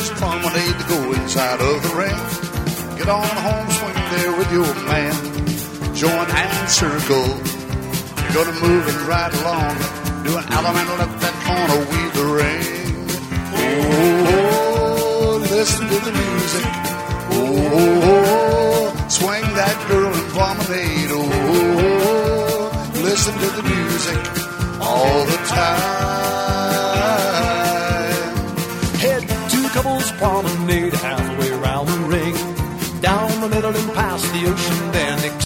Just promenade to go inside of the ring. Get on home, swing there with your man. Join hand circle. You're gonna move it right along. Do an element left that corner, weave the ring. Oh, listen to the music. Oh, swing that girl and promenade. Oh, listen to the music all the time.